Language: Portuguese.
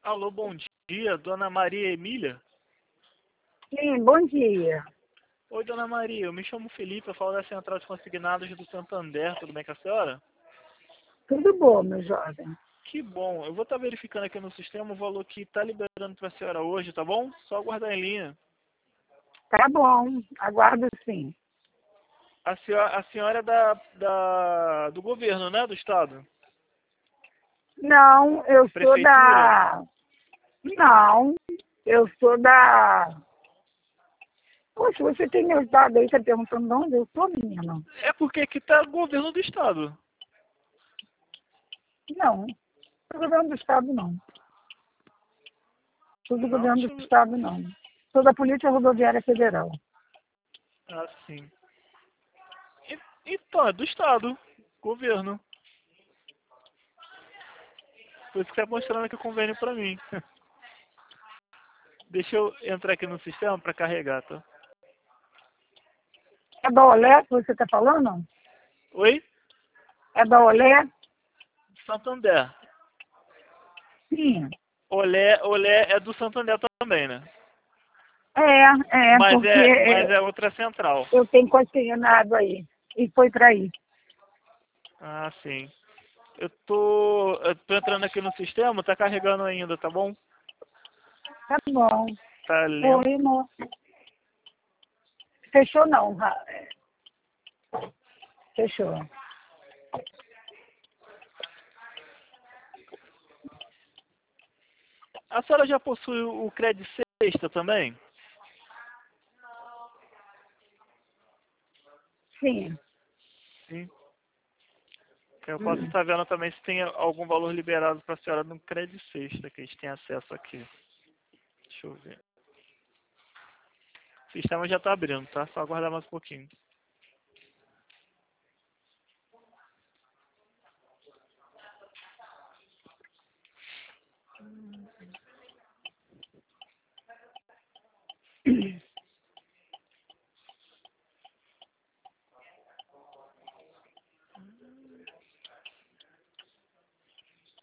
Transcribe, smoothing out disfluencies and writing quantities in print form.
Alô, bom dia, dona Maria Emília? Sim, bom dia. Oi, dona Maria, eu me chamo Felipe, eu falo da Central de Consignados do Santander, tudo bem com a senhora? Tudo bom, meu jovem? Que bom, eu vou estar verificando aqui no sistema o valor que está liberando para a senhora hoje, tá bom? Só aguardar em linha. Tá bom, aguardo sim. A senhora é do governo, né? Do estado? Não, eu sou Prefeitura? da. Não, eu sou da. Poxa, você tem meus dados aí, tá perguntando de onde eu sou, menina? É porque aqui tá governo do estado. Não, sou do governo do Estado, não. Sou do Não, governo deixa do eu ver. Estado, não. Sou da Polícia Rodoviária Federal. Ah, sim. Então, é do estado. Governo. Por isso que tá mostrando aqui o convênio pra mim. Deixa eu entrar aqui no sistema para carregar, tá? É da Olé que você tá falando? Oi? É da Olé? Santander. Sim. Olé é do Santander também, né? Mas Porque é outra central. eu tenho consignado aí. E foi para aí. Ah, sim. Eu tô entrando aqui no sistema, tá carregando ainda, tá bom? Tá bom. Tá lento. Oi, amor. Fechou não, fechou. A senhora já possui o Credit Sexta também? Sim. Sim. Eu posso Hum. estar vendo também se tem algum valor liberado para a senhora no Credit Sexta, que a gente tem acesso aqui. Deixa eu ver. O sistema já tá abrindo, tá? Só aguardar mais um pouquinho.